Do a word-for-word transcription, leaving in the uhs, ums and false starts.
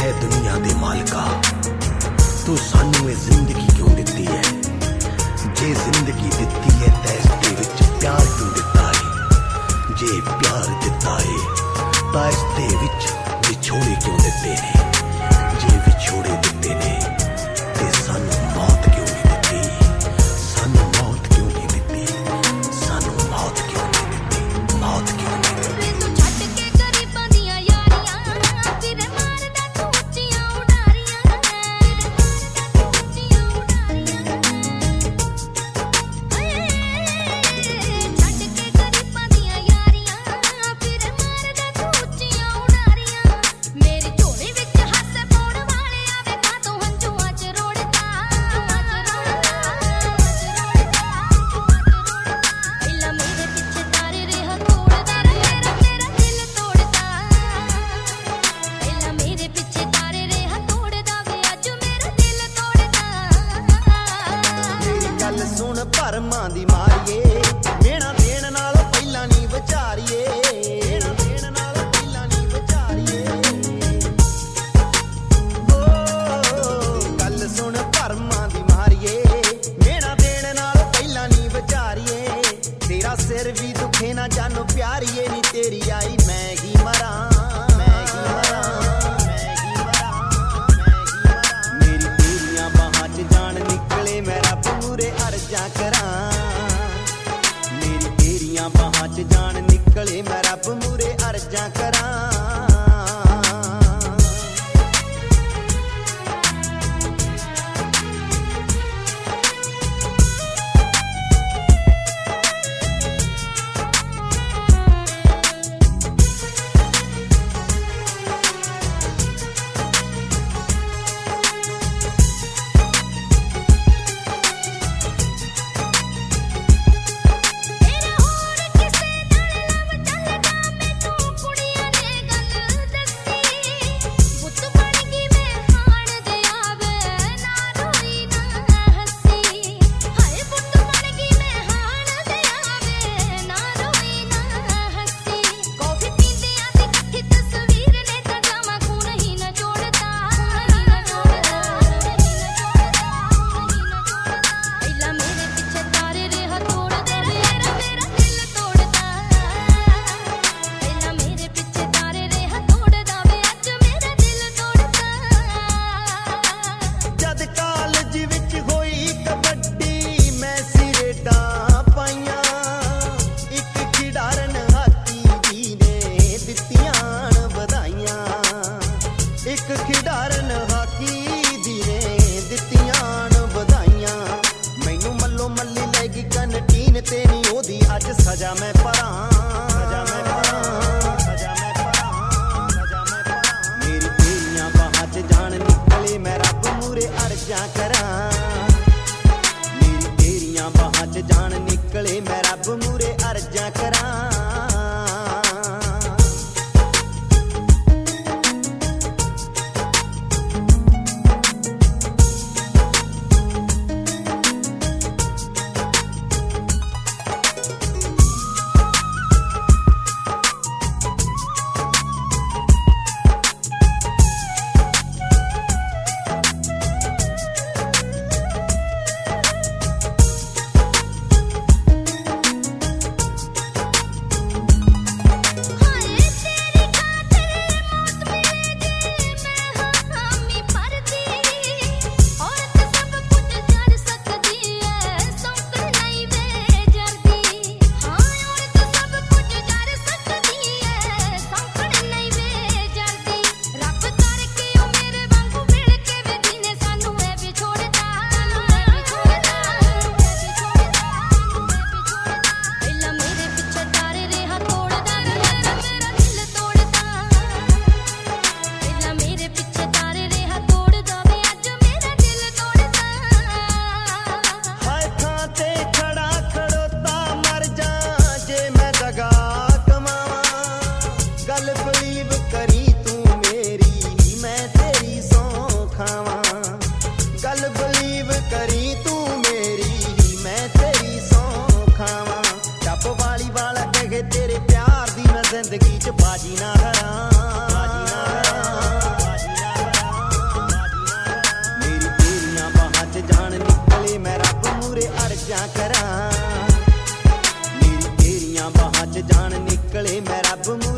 है दुनिया दे मालका, तू सानू ये जिंदगी क्यों दिती है? जे जिंदगी दिती है ते इसदे विच प्यार क्यों दिता है? जे प्यार दिता है तां इसदे विच विछोड़े क्यों दिते ने? जे विछोड़े दिते ने ते सानू मौत क्यों नहीं दिती? सानू मौत क्यों नहीं दिती? सानू मौत क्यों नहीं दिती? मौत क्यों नहीं दिती? तू छड्ड के गरीबां दियां यारियां, फिर मारदा तू ਉੱਚੀਆਂ ਉਡਾਰੀਆਂ, फिर मारदा तू ਉੱਚੀਆਂ ਉਡਾਰੀਆਂ। ਛੱਡ ਕੇ ਗਰੀਬਾਂ ਦੀਆਂ ਯਾਰੀਆਂ, ਫਿਰ ਮਾਰਦਾ ਤੂੰ ਉੱਚੀਆਂ ਉਡਾਰੀਆਂ। ਮੇਰੀ ਝੋਲੀ ਵਿੱਚ ਹਾਸੇ ਪਾਉਣ ਵਾਲੇ ਆਵੇ ਨਾ ਤੂੰ ਹੰਝੂਆਂ 'ਚ ਰੋੜਦਾ, ਪਹਿਲਾਂ ਮੇਰੇ ਪਿੱਛੇ ਤਾਰੇ ਰਿਹਾ ਤੋੜਦਾ, ਮੇਰਾ ਤੇਰਾ ਦਿਲ ਤੋੜਦਾ। ਪਹਿਲਾਂ ਮੇਰੇ ਪਿੱਛੇ ਤਾਰੇ ਰਿਹਾ ਤੋੜਦਾ, ਵੇ ਅੱਜ ਮੇਰਾ ਦਿਲ ਤੋੜਦਾ। ਮੇਰੀ ਗੱਲ ਸੁਣ ਭਰਮਾਂ ਦੀ ਮਾਰੀਏ, ਮੇਣਾ ਦੇਣ ਨਾਲੋਂ ਪਹਿਲਾਂ ਨਹੀਂ ਵਿਚਾਰੀਏ, ਮੇਣਾ ਦੇਣ ਨਾਲੋਂ ਪਹਿਲਾਂ ਨਹੀਂ ਵਿਚਾਰੀਏ। ਓ ਗੱਲ ਸੁਣ ਭਰਮਾਂ ਦੀ ਮਾਰੀਏ, ਮੇਣਾ ਦੇਣ ਨਾਲੋਂ ਪਹਿਲਾਂ ਨਹੀਂ ਵਿਚਾਰੀਏ। ਤੇਰਾ ਸਿਰ ਵੀ ਦੁਖੇ ਨਾ ਜਾਨੋ ਪਿਆਰੀਏ, ਨੀ ਤੇਰੀ ਆਈ ਮੈਂ ਹੀ ਮਰਾਂ, ਮੈਂ ਹੀ ਮਰਾਂ, ਮੈਂ ਹੀ ਮਰਾਂ, ਮੈਂ ਹੀ ਮਰਾਂ। ਮੇਰੀ ਤੇਰੀਆਂ ਬਾਹਾਂ 'ਚ ਜਾਨ ਨਿਕਲੇ, ਮੈਂ ਰੱਬ ਮੂਹਰੇ ਅਰਜ਼ਾਂ ਕਰਾਂ। ਮੇਰੀ ਤੇਰੀਆਂ ਬਾਹਾਂ 'ਚ ਜਾਨ ਨਿਕਲੇ, ਮੈਂ ਰੱਬ ਮੂਹਰੇ ਅਰਜ਼ਾਂ ਕਰਾਂ। ਤੇਰਾ ਹੋਰ ਕਿਸੇ ਨਾਲ ਲਵ ਚੱਲਦਾ, ਮੈਨੂੰ ਕੁੜੀਆਂ ਨੇ ਗੱਲ ਦੱਸੀ। ਪੁੱਤ ਬਣ ਗਈ ਮੈਂ ਹਾਣ ਦੇ ਆਵੇ, ਨਾ ਰੋਈ ਨਾ ਹੱਸੀ। ਹਾਏ ਪੁੱਤ ਬਣ ਗਈ ਮੈਂ ਹਾਣ ਦੇ ਆਵੇ, ਨਾ ਰੋਈ ਨਾ ਹੱਸੀ। ਕੌਫੀ ਪੀਂਦਿਆਂ ਦੀ ਇਕੱਠੀ ਤਸਵੀਰ ਨੇ ਤਾਂ ਜਾਵਾਂ ਖੂਨ ਹੀ ਨਾ ਜੋੜਦਾ, ਖੂਨ ਹੀ ਨਾ ਜੋੜਦਾ, ਖੂਨ ਹੀ ਨਾ ਜੋੜਦਾ, ਖੂਨ ਹੀ ਨਾ ਜੋੜਦਾ। ਪਹਿਲਾਂ ਮੇਰੇ ਪਿੱਛੇ ਤਾਰੇ ਰਿਹਾ ਤੋੜਦਾ, ਮੇਰਾ ਮੇਰਾ ਦਿਲ ਤੋੜਦਾ। ਪਹਿਲਾਂ ਮੇਰੇ ਪਿੱਛੇ ਤਾਰੇ ਰਿਹਾ ਤੋੜਦਾ, ਵੇ ਅੱਜ ਮੇਰਾ ਦਿਲ ਤੋੜਦਾ। ਜਦ ਕਾਲਜ ਵਿੱਚ ਹੋਈ ਕਬੱਡੀ, ਮੈਂ ਸਿਰੇਡਾਂ ਪਾਈਆਂ। ਇੱਕ ਖਿਡਾਰਨ ਹਾਕੀ ਜੀ ਨੇ ਦਿੱਤੀਆਂ ਨ ਵਧਾਈਆਂ। ਇੱਕ ਖਿਡਾਰਨ ਹਾਕੀ ਦੀ ਨੇ ਦਿੱਤੀਆਂ ਨ ਵਧਾਈਆਂ। ਮੈਨੂੰ ਮੱਲੋ ਮੱਲੀ ਲੈ ਗਈ ਕੰਟੀਨ ਤੇ, ਨੀ ਉਹਦੀ ਅੱਜ ਸਜ਼ਾ ਮੈਂ ਭਰਾਂ, ਸਜ਼ਾ ਮੈਂ ਭਰਾਂ, ਸਜ਼ਾ ਮੈਂ ਭਰਾਂ, ਸਜ਼ਾ ਮੈਂ ਭਰਾਂ। ਮੇਰੀ ਤੇਰੀਆਂ ਬਾਹਾਂ 'ਚ ਜਾਨ ਨਿਕਲੇ, ਮੈਂ ਰੱਬ ਮੂਹਰੇ ਅਰਜ਼ਾਂ ਕਰਾਂ। ਮੇਰੀ ਤੇਰੀਆਂ ਬਾਹਾਂ 'ਚ ਜਾਨ ਨਿਕਲੇ, ਮੈਂ ਰੱਬ ਮੂਹਰੇ ਅਰਜ਼ਾਂ ਕਰਾਂ। ਹਾਏ ਤੇਰੀ ਖਾਤਰ ਮੌਤ ਮਿਲੇਗੀ, ਮੈਂ ਹਾਂ ਹਾਮੀ ਭਰਦੀ। ਔਰਤ ਸਭ ਕੁਝ ਕਰ ਸਕਦੀ ਐ, ਸੌਂਕਣ ਨਹੀਂ ਵੇ ਜਰਦੀ। ਹਾਂ ਔਰਤ ਸਭ ਕੁਝ ਕਰ ਸਕਦੀ ਐ, ਸੌਂਕਣ ਨਹੀਂ ਵੇ ਜਰਦੀ। ਰੱਬ ਕਰਕੇ ਉਹ ਮੇਰੇ ਵਾਂਗੂ ਮਿਲ ਕੇ ਵੇ ਦਿਨੇ ਸਾਨੂੰ ਐ ਵਿਛੋੜਦਾ, ਐ ਵਿਛੋੜਦਾ, ਐ ਵਿਛੋੜਦਾ, ਐ ਵਿਛੋੜਦਾ। ਪਹਿਲਾਂ ਮੇਰੇ ਪਿੱਛੇ ਤਾਰੇ ਰਿਹਾ ਤੋੜਦਾ, ਮੇਰਾ ਮੇਰਾ ਦਿਲ ਤੋੜਦਾ। ਪਹਿਲਾਂ ਮੇਰੇ ਪਿੱਛੇ ਤਾਰੇ ਰਿਹਾ ਤੋੜਦਾ, ਵੇ ਅੱਜ ਮੇਰਾ ਦਿਲ ਤੋੜਦਾ। ਹਾਏ ਥਾਂ ਤੇ ਖੜਾ ਖੜੋਤਾ ਮਰ ਜਾ, ਜੇ ਮੈਂ ਦਗਾ ਕਮਾਵਾਂ। ਗੱਲ ਬਲੀਵ ਕਰੀ ਤੂੰ ਮੇਰੀ, ਮੈਂ ਤੇਰੀ ਸਹੁੰ ਖਾਵਾਂ। ਗੱਲ ਬਲੀਵ ਕਰੀ ਤੂੰ ਮੇਰੀ, ਮੈਂ ਤੇਰੀ ਸਹੁੰ ਖਾਵਾਂ। ਟੱਪ ਵਾਲੀ ਵਾਲਾ ਕਹੇ ਤੇਰੇ ਪਿਆਰ ਦੀ, ਮੈਂ ਜ਼ਿੰਦਗੀ 'ਚ ਬਾਜੀ ਨਾ ਕਰਾਂ, ਬਾਜੀ ਨਾ ਕਰਾਂ, ਬਾਜੀ ਨਾ ਕਰਾਂ। ਮੈਂ ਰੱਬ